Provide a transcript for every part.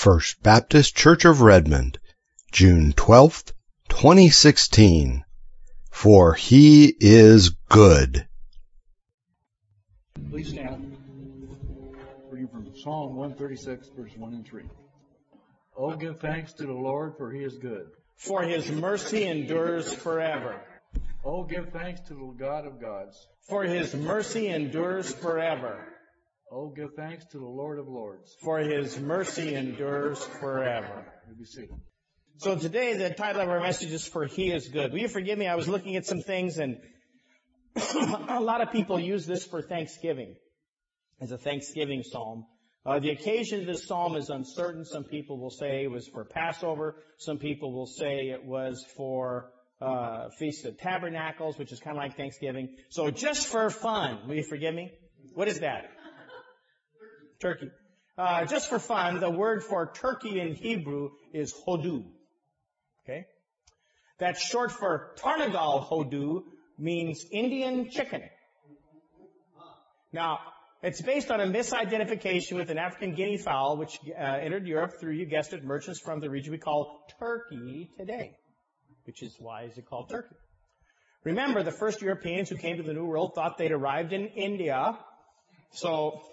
First Baptist Church of Redmond, June 12th, 2016. For He is good. Please stand. Reading from Psalm 136, verse 1 and 3. Oh, give thanks to the Lord, for He is good. For His mercy endures forever. Oh, give thanks to the God of gods. For His mercy endures forever. Oh, give thanks to the Lord of lords. For His mercy endures forever. You be seated. So today the title of our message is For He is Good. Will you forgive me? I was looking at some things and a lot of people use this for Thanksgiving as a Thanksgiving psalm. The occasion of this psalm is uncertain. Some people will say it was for Passover. Some people will say it was for Feast of Tabernacles, which is kind of like Thanksgiving. So just for fun, will you forgive me? What is that? Turkey. Just for fun, the word for turkey in Hebrew is hodu. Okay? That's short for Tarnagal hodu, means Indian chicken. Now, it's based on a misidentification with an African guinea fowl, which entered Europe through, you guessed it, merchants from the region we call Turkey today, which is why is it called Turkey. Remember, the first Europeans who came to the New World thought they'd arrived in India. So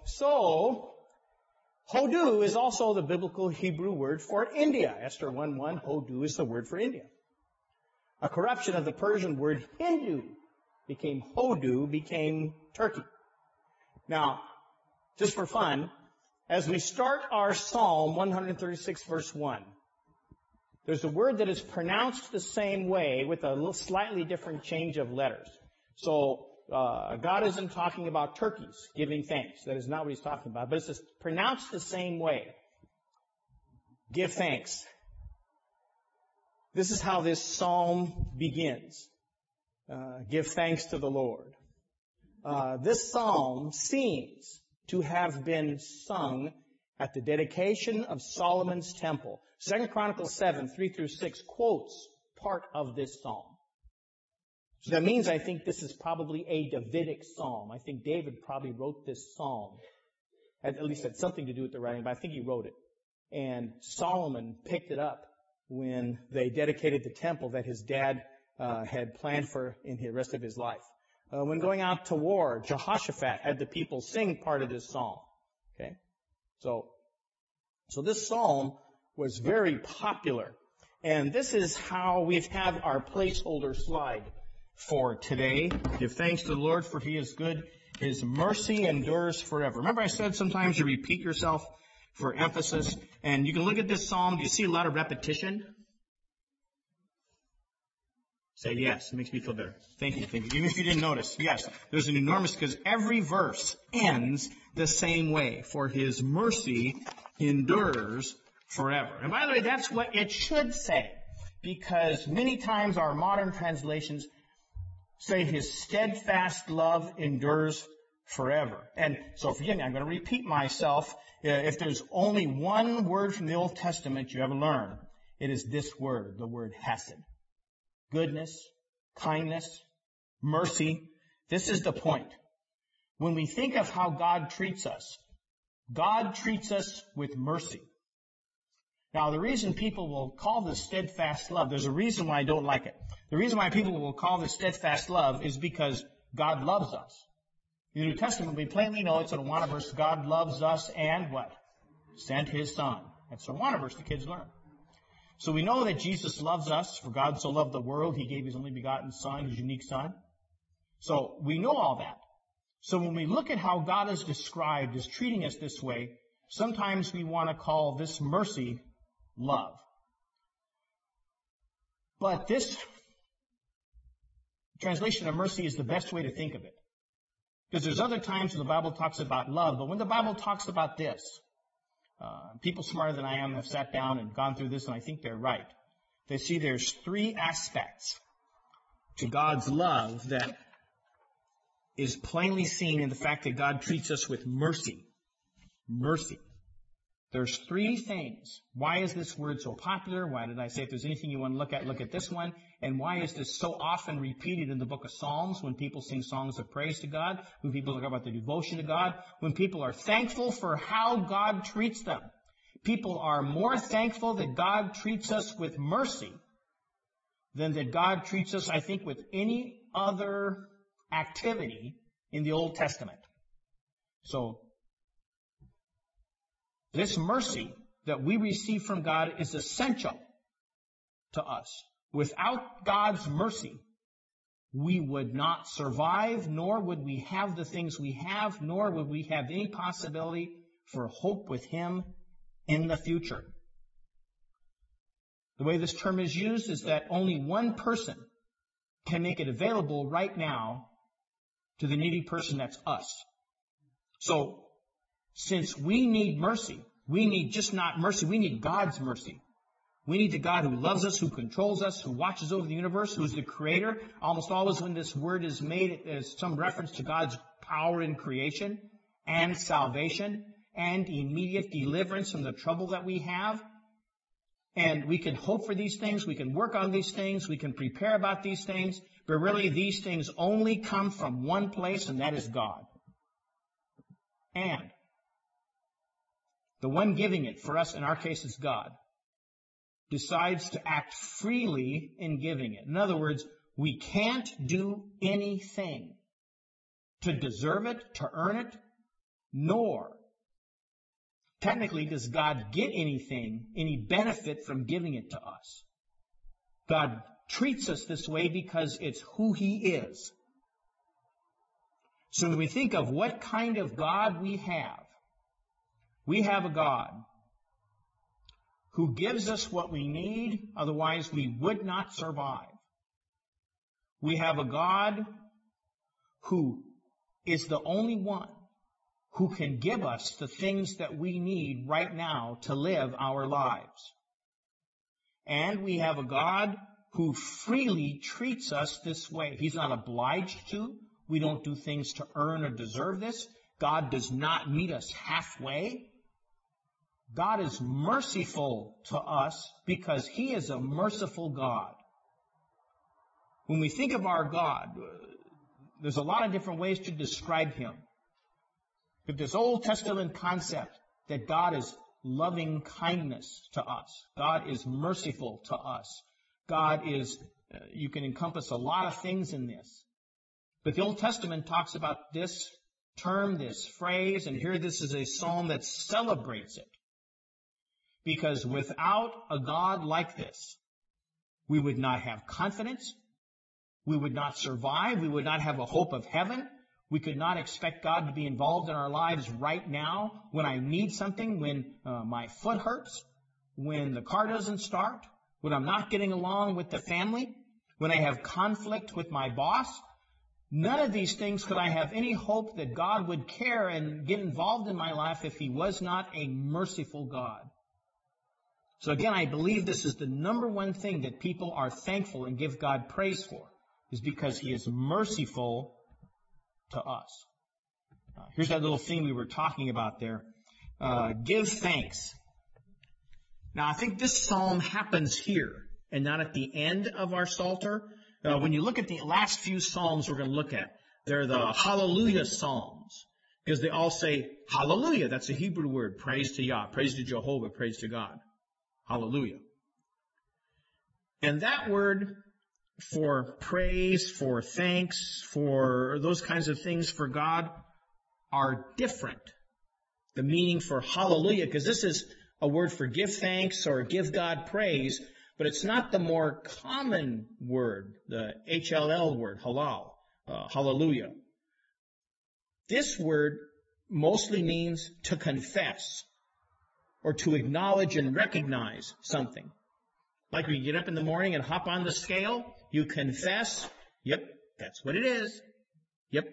hodu is also the biblical Hebrew word for India. Esther 1:1, hodu is the word for India. A corruption of the Persian word Hindu became hodu, became Turkey. Now, just for fun, as we start our Psalm 136 verse 1, there's a word that is pronounced the same way with a little slightly different change of letters. So, God isn't talking about turkeys giving thanks. That is not what He's talking about. But it's just pronounced the same way. Give thanks. This is how this psalm begins. Give thanks to the Lord. This psalm seems to have been sung at the dedication of Solomon's temple. 2 Chronicles 7, 3 through 6 quotes part of this psalm. So that means I think this is probably a Davidic psalm. I think David probably wrote this psalm. At least had something to do with the writing, but I think he wrote it. And Solomon picked it up when they dedicated the temple that his dad had planned for in the rest of his life. When going out to war, Jehoshaphat had the people sing part of this psalm. Okay? So this psalm was very popular. And this is how we have our placeholder slide for today. Give thanks to the Lord, for He is good. His mercy endures forever. Remember I said sometimes you repeat yourself for emphasis. And you can look at this psalm. Do you see a lot of repetition? Say yes. It makes me feel better. Thank you. Even if you didn't notice. Yes. There's an enormous, because every verse ends the same way. For His mercy endures forever. And by the way, that's what it should say. Because many times our modern translations say His steadfast love endures forever. And so forgive me, I'm going to repeat myself. If there's only one word from the Old Testament you ever learn, it is this word, the word hesed. Goodness, kindness, mercy. This is the point. When we think of how God treats us with mercy. Now, the reason people will call this steadfast love, there's a reason why I don't like it. The reason why people will call this steadfast love is because God loves us. In the New Testament, we plainly know it's an Awana verse. God loves us and what? Sent His Son. That's an Awana verse the kids learn. So we know that Jesus loves us. For God so loved the world, He gave His only begotten Son, His unique Son. So we know all that. So when we look at how God is described as treating us this way, sometimes we want to call this mercy love. But this translation of mercy is the best way to think of it. Because there's other times when the Bible talks about love, but when the Bible talks about this, people smarter than I am have sat down and gone through this, and I think they're right. They see there's three aspects to God's love that is plainly seen in the fact that God treats us with mercy. Mercy. There's three things. Why is this word so popular? Why did I say if there's anything you want to look at this one? And why is this so often repeated in the book of Psalms when people sing songs of praise to God, when people talk about the devotion to God, when people are thankful for how God treats them? people are more thankful that God treats us with mercy than that God treats us, I think, with any other activity in the Old Testament. So, this mercy that we receive from God is essential to us. Without God's mercy, we would not survive, nor would we have the things we have, nor would we have any possibility for hope with Him in the future. The way this term is used is that only one person can make it available right now to the needy person, that's us. So, since we need mercy, we need just not mercy, we need God's mercy. We need the God who loves us, who controls us, who watches over the universe, who is the creator. Almost always when this word is made, there's some reference to God's power in creation and salvation and immediate deliverance from the trouble that we have. And we can hope for these things, we can work on these things, we can prepare about these things, but really these things only come from one place, and that is God. And the one giving it for us, in our case, is God, decides to act freely in giving it. In other words, we can't do anything to deserve it, to earn it, nor technically does God get anything, any benefit from giving it to us. God treats us this way because it's who He is. So when we think of what kind of God we have a God who gives us what we need, otherwise we would not survive. We have a God who is the only one who can give us the things that we need right now to live our lives. And we have a God who freely treats us this way. He's not obliged to. We don't do things to earn or deserve this. God does not meet us halfway. God is merciful to us because He is a merciful God. When we think of our God, there's a lot of different ways to describe Him. But this Old Testament concept that God is loving kindness to us, God is merciful to us, God is, you can encompass a lot of things in this. But the Old Testament talks about this term, this phrase, and here this is a psalm that celebrates it. Because without a God like this, we would not have confidence, we would not survive, we would not have a hope of heaven, we could not expect God to be involved in our lives right now when I need something, when my foot hurts, when the car doesn't start, when I'm not getting along with the family, when I have conflict with my boss. None of these things could I have any hope that God would care and get involved in my life if He was not a merciful God. So again, I believe this is the number one thing that people are thankful and give God praise for, is because He is merciful to us. Here's that little thing we were talking about there. Give thanks. Now, I think this psalm happens here and not at the end of our Psalter. When you look at the last few psalms we're going to look at, they're the Hallelujah psalms, because they all say Hallelujah. That's a Hebrew word. Praise to Yah, praise to Jehovah, praise to God. Hallelujah. And that word for praise, for thanks, for those kinds of things for God are different. The meaning for hallelujah, because this is a word for give thanks or give God praise, but it's not the more common word, the HLL word, halal, hallelujah. This word mostly means to confess or to acknowledge and recognize something. Like when you get up in the morning and hop on the scale, you confess, yep, that's what it is. Yep.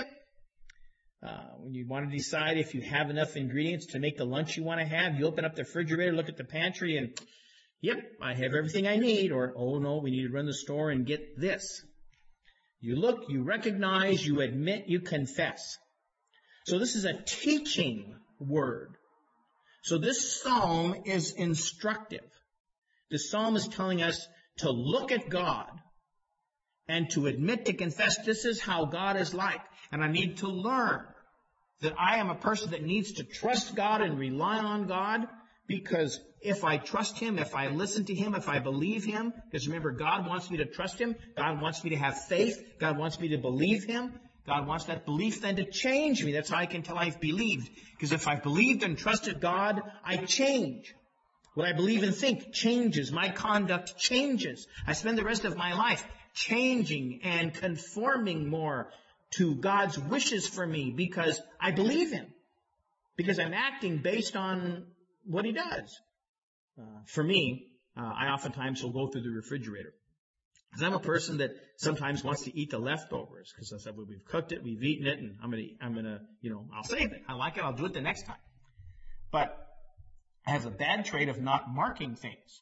When you want to decide if you have enough ingredients to make the lunch you want to have, you open up the refrigerator, look at the pantry, and yep, I have everything I need. Or, oh no, we need to run the store and get this. You look, you recognize, you admit, you confess. So this is a teaching word. So this psalm is instructive. The psalm is telling us to look at God and to admit, to confess, this is how God is like. And I need to learn that I am a person that needs to trust God and rely on God, Because if I trust Him, if I listen to Him, if I believe Him, because remember, God wants me to trust Him. God wants me to have faith. God wants me to believe Him. God wants that belief then to change me. That's how I can tell I've believed. Because if I've believed and trusted God, I change. What I believe and think changes. My conduct changes. I spend the rest of my life changing and conforming more to God's wishes for me because I believe Him. Because I'm acting based on what He does. For me, I oftentimes will go through the refrigerator. Because I'm a person that sometimes wants to eat the leftovers. Because I said, well, we've cooked it, we've eaten it, and I'm gonna, I'll save it. I like it, I'll do it the next time. But I have a bad trait of not marking things.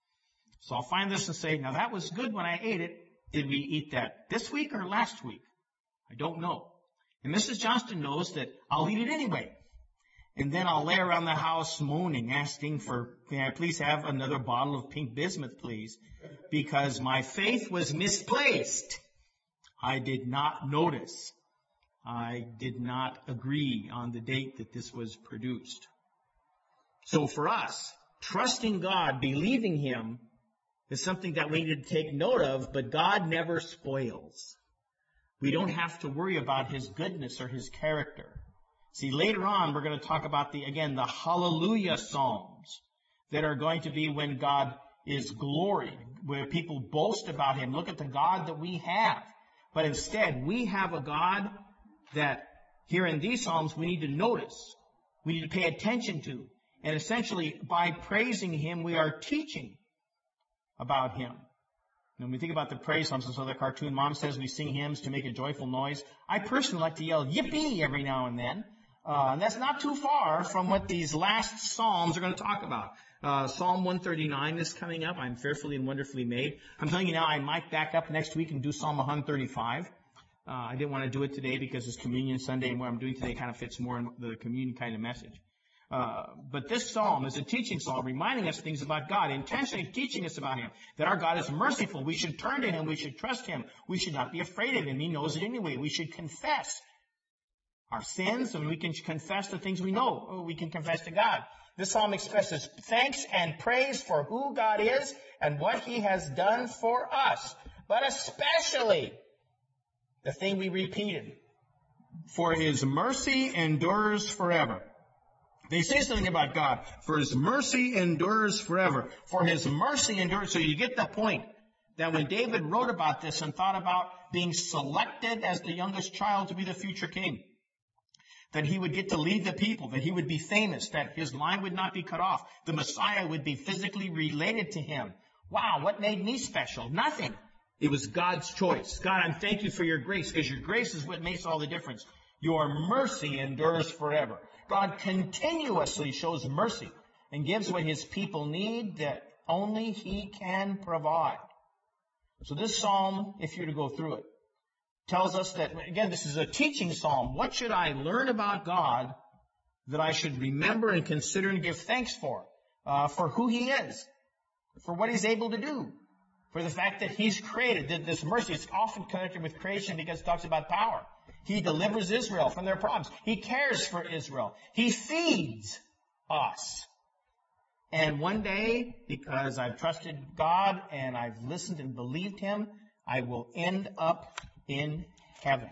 So I'll find this and say, now that was good when I ate it. Did we eat that this week or last week? I don't know. And Mrs. Johnston knows that I'll eat it anyway. And then I'll lay around the house moaning, asking for, may I please have another bottle of pink bismuth, please? Because my faith was misplaced. I did not notice. I did not agree on the date that this was produced. So for us, trusting God, believing Him, is something that we need to take note of, but God never spoils. We don't have to worry about His goodness or His character. See, later on, we're going to talk about the Hallelujah Psalms that are going to be when God is gloried, where people boast about Him. Look at the God that we have. But instead, we have a God that here in these Psalms we need to notice. We need to pay attention to. And essentially, by praising Him, we are teaching about Him. When we think about the praise Psalms, so the cartoon mom says we sing hymns to make a joyful noise. I personally like to yell yippee every now and then. And that's not too far from what these last Psalms are going to talk about. Psalm 139 is coming up. I'm fearfully and wonderfully made. I'm telling you now, I might back up next week and do Psalm 135. I didn't want to do it today because it's Communion Sunday, and what I'm doing today kind of fits more in the communion kind of message. But this psalm is a teaching psalm, reminding us things about God, intentionally teaching us about Him, that our God is merciful. We should turn to Him. We should trust Him. We should not be afraid of Him. He knows it anyway. We should confess our sins, and we can confess the things we know. We can confess to God. This psalm expresses thanks and praise for who God is and what He has done for us, but especially the thing we repeated, for His mercy endures forever. They say something about God. For His mercy endures forever. For His mercy endures. So you get the point that when David wrote about this and thought about being selected as the youngest child to be the future king, that he would get to lead the people, that he would be famous, that his line would not be cut off, the Messiah would be physically related to him. Wow, what made me special? Nothing. It was God's choice. God, I thank You for Your grace, because Your grace is what makes all the difference. Your mercy endures forever. God continuously shows mercy and gives what His people need that only He can provide. So this psalm, if you were to go through it, tells us that, again, this is a teaching psalm. What should I learn about God that I should remember and consider and give thanks for who He is, for what He's able to do, for the fact that He's created this mercy. It's often connected with creation because it talks about power. He delivers Israel from their problems. He cares for Israel. He feeds us. And one day, because I've trusted God and I've listened and believed Him, I will end up in heaven.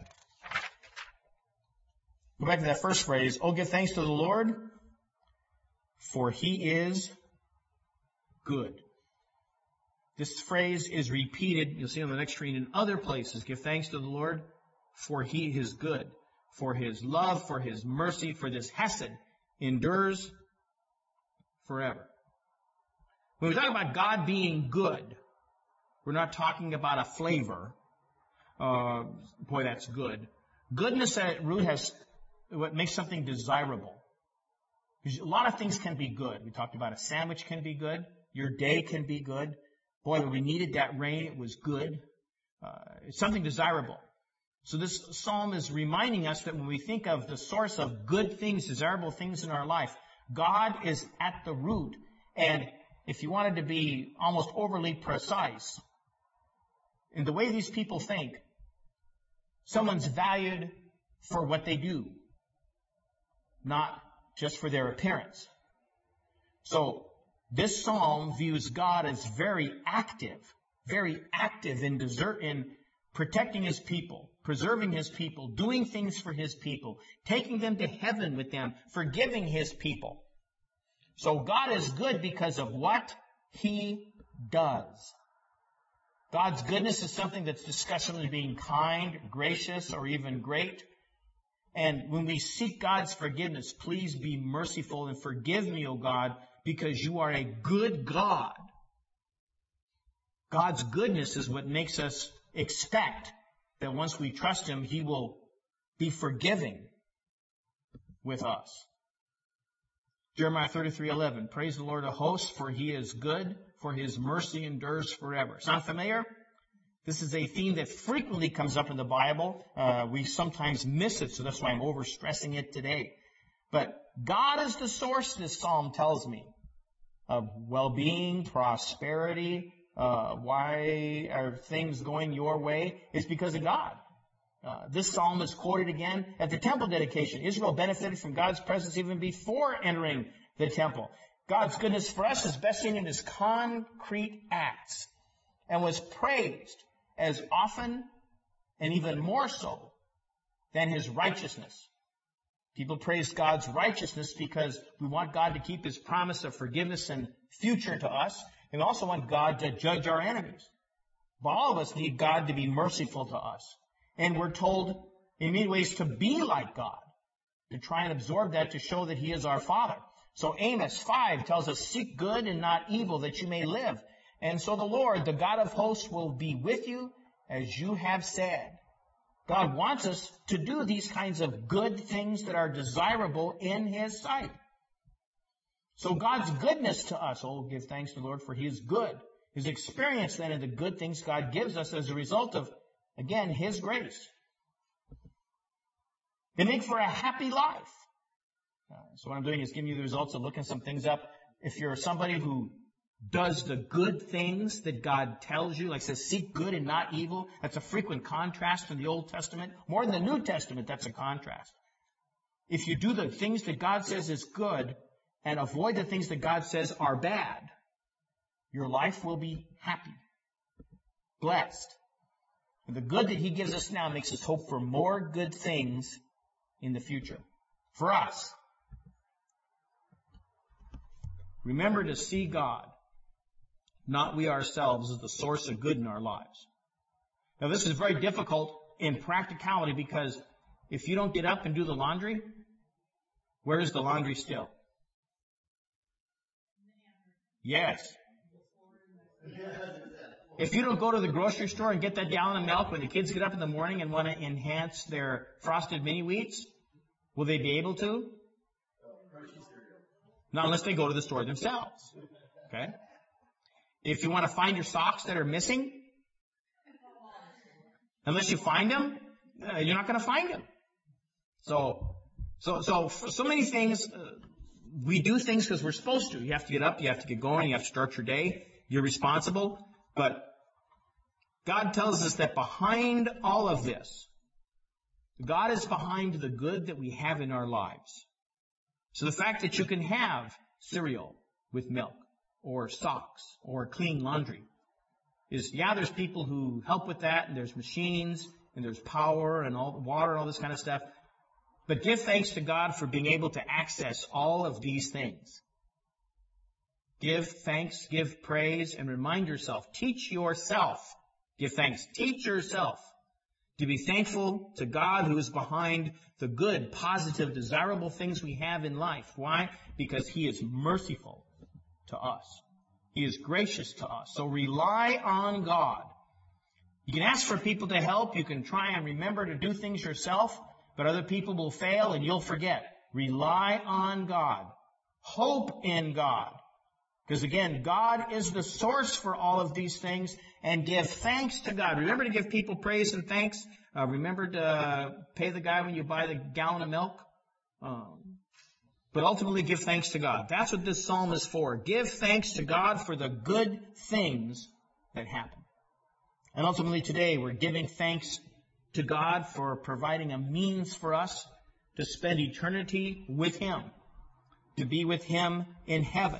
Go back to that first phrase. Oh, give thanks to the Lord, for He is good. This phrase is repeated, you'll see on the next screen, in other places. Give thanks to the Lord, for He is good. For His love, for His mercy, for this hesed endures forever. When we talk about God being good, we're not talking about a flavor. Boy, that's good. Goodness at root has what makes something desirable. A lot of things can be good. We talked about a sandwich can be good. Your day can be good. Boy, when we needed that rain, it was good. It's something desirable. So this psalm is reminding us that when we think of the source of good things, desirable things in our life, God is at the root. And if you wanted to be almost overly precise, in the way these people think, someone's valued for what they do, not just for their appearance. So this psalm views God as very active in protecting his people, preserving his people, doing things for his people, taking them to heaven with them, forgiving his people. So God is good because of what he does. God's goodness is something that's discussed as being kind, gracious, or even great. And when we seek God's forgiveness, please be merciful and forgive me, O God, because you are a good God. God's goodness is what makes us expect that once we trust him, he will be forgiving with us. Jeremiah 33:11, praise the Lord of hosts, for he is good, for his mercy endures forever. Sound familiar? This is a theme that frequently comes up in the Bible. We sometimes miss it, so that's why I'm overstressing it today. But God is the source, this psalm tells me, of well-being, prosperity. Why are things going your way? It's because of God. This psalm is quoted again at the temple dedication. Israel benefited from God's presence even before entering the temple. God's goodness for us is best seen in his concrete acts and was praised as often and even more so than his righteousness. People praise God's righteousness because we want God to keep his promise of forgiveness and future to us. And we also want God to judge our enemies. But all of us need God to be merciful to us. And we're told in many ways to be like God, to try and absorb that to show that he is our Father. So Amos 5 tells us, seek good and not evil, that you may live. And so the Lord, the God of hosts, will be with you as you have said. God wants us to do these kinds of good things that are desirable in his sight. So God's goodness to us, give thanks to the Lord, for he is good. His experience then in the good things God gives us as a result of, again, his grace. They make for a happy life. So what I'm doing is giving you the results of looking some things up. If you're somebody who does the good things that God tells you, like says, seek good and not evil, that's a frequent contrast in the Old Testament. More than the New Testament, that's a contrast. If you do the things that God says is good and avoid the things that God says are bad, your life will be happy, blessed. And the good that he gives us now makes us hope for more good things in the future. For us, remember to see God, not we ourselves, as the source of good in our lives. Now this is very difficult in practicality because if you don't get up and do the laundry, where is the laundry still? Yes. If you don't go to the grocery store and get that gallon of milk when the kids get up in the morning and want to enhance their frosted mini wheats, will they be able to? Not unless they go to the store themselves. Okay? If you want to find your socks that are missing, unless you find them, you're not going to find them. So for so many things, we do things because we're supposed to. You have to get up, you have to get going, you have to start your day. You're responsible. But God tells us that behind all of this, God is behind the good that we have in our lives. So the fact that you can have cereal with milk, or socks, or clean laundry, is, there's people who help with that, and there's machines, and there's power, and all water, and all this kind of stuff. But give thanks to God for being able to access all of these things. Give thanks, give praise, and remind yourself. Teach yourself. Give thanks. Teach yourself to be thankful to God who is behind the good, positive, desirable things we have in life. Why? Because he is merciful to us. He is gracious to us. So rely on God. You can ask for people to help. You can try and remember to do things yourself, but other people will fail and you'll forget. Rely on God. Hope in God. Because again, God is the source for all of these things, and give thanks to God. Remember to give people praise and thanks. Remember to pay the guy when you buy the gallon of milk. But ultimately give thanks to God. That's what this psalm is for. Give thanks to God for the good things that happen. And ultimately today we're giving thanks to God for providing a means for us to spend eternity with him, to be with him in heaven.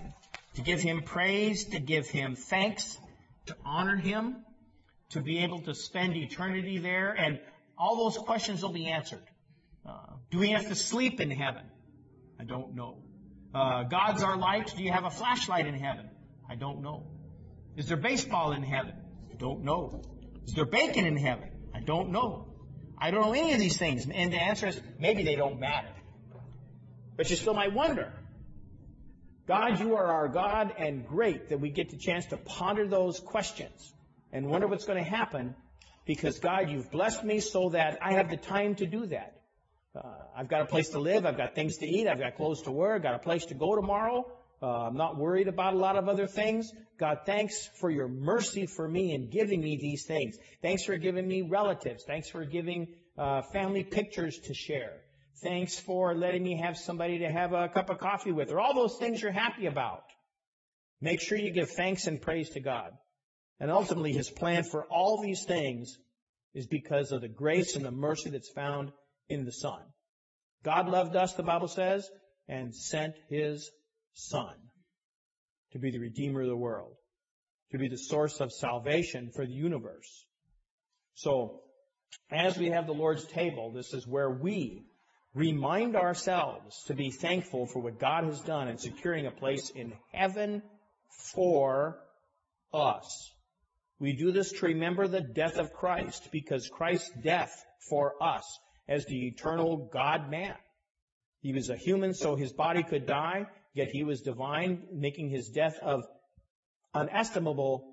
to give Him praise, to give Him thanks, to honor Him, to be able to spend eternity there, and all those questions will be answered. Do we have to sleep in heaven? I don't know. God's our light. Do you have a flashlight in heaven? I don't know. Is there baseball in heaven? I don't know. Is there bacon in heaven? I don't know. I don't know any of these things. And the answer is, maybe they don't matter. But you still might wonder. God, you are our God, and great that we get the chance to ponder those questions and wonder what's going to happen, because God, you've blessed me so that I have the time to do that. I've got a place to live. I've got things to eat. I've got clothes to wear. I've got a place to go tomorrow. I'm not worried about a lot of other things. God, thanks for your mercy for me in giving me these things. Thanks for giving me relatives. Thanks for giving family pictures to share. Thanks for letting me have somebody to have a cup of coffee with, or all those things you're happy about. Make sure you give thanks and praise to God. And ultimately, His plan for all these things is because of the grace and the mercy that's found in the Son. God loved us, the Bible says, and sent His Son to be the Redeemer of the world, to be the source of salvation for the universe. So, as we have the Lord's table, this is where we remind ourselves to be thankful for what God has done in securing a place in heaven for us. We do this to remember the death of Christ, because Christ's death for us as the eternal God-man. He was a human, so His body could die, yet He was divine, making His death of unestimable,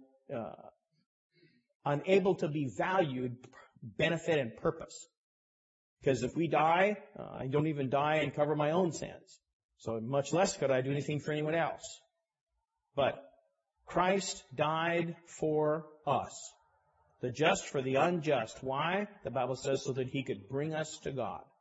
unable to be valued benefit and purpose. Because if we die, I don't even die and cover my own sins. So much less could I do anything for anyone else. But Christ died for us, the just for the unjust. Why? The Bible says so that He could bring us to God.